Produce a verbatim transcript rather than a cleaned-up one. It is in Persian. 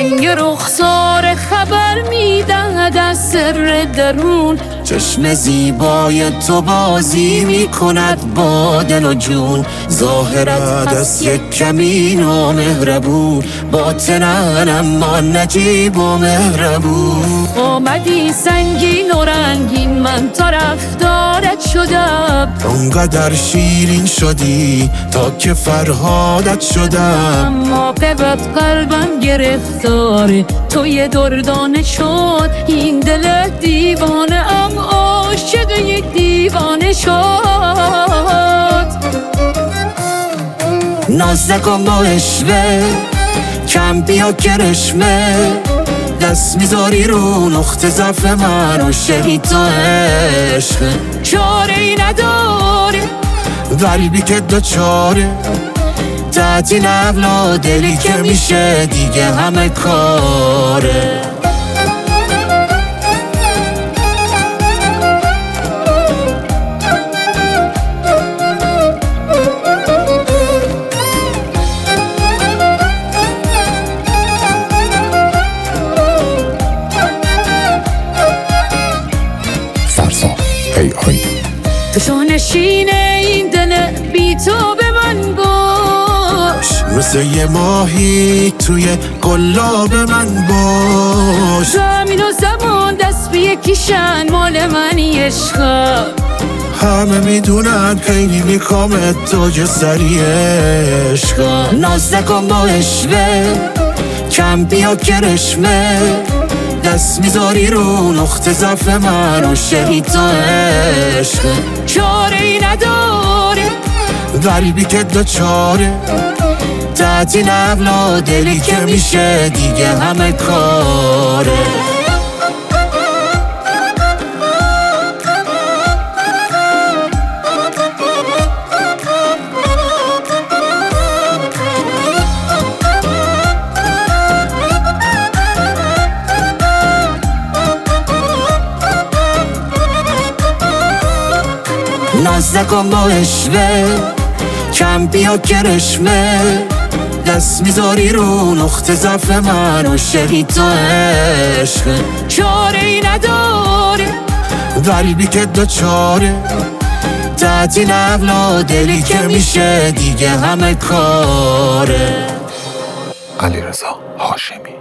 رنگ رخسار خبر میدهد از سر درون. چشم زیبای تو بازی میکند با دل و جون. ظاهرت از یک کمی نامهربون، باطنن اما نجیب و مهربون. آمدی سنگین و رنگین، من طرفدارت شدم. اونقدر شیرین شدی تا که فرهادت شدم. اما قبط قلبم گرفتاره توی دردانه شد. این دل دیوانه ام عاشق یک دیوانه شد. ناز نکن با عشوه، کم بیا کرشمه. دست میذاری رو نقطه ضعف من و شهید تو عشق. چاره ای نداره قلبی که دوچاره، تعطیل عقل و دلی که میشه دیگه همه کاره. هی هی تو شانشین این دل بی تو به من باش. مثل یه ماهی توی قلاب من باش. زمین و زمان دست به یکیشن، مال منی عشقم. همه میدونن خیلی میکامت تو سری عشقم. ناز نکن با عشوه، کم بیا کرشمه. دست میذاری رو نقطه ضعف من و شهید تو عشق. چاره ای نداره قلبی که دوچاره، تعطیل عقل و دلی که میشه دیگه همه کاره. ناز نکن با عشوه، کم بیا کرشمه. دست میذاری رو نقطه ضعف من و شهید تو عشق. چاره ای نداره قلبی که دوچاره، تعطیل عقل و دلی که میشه دیگه همه کاره. علیرضا هاشمی.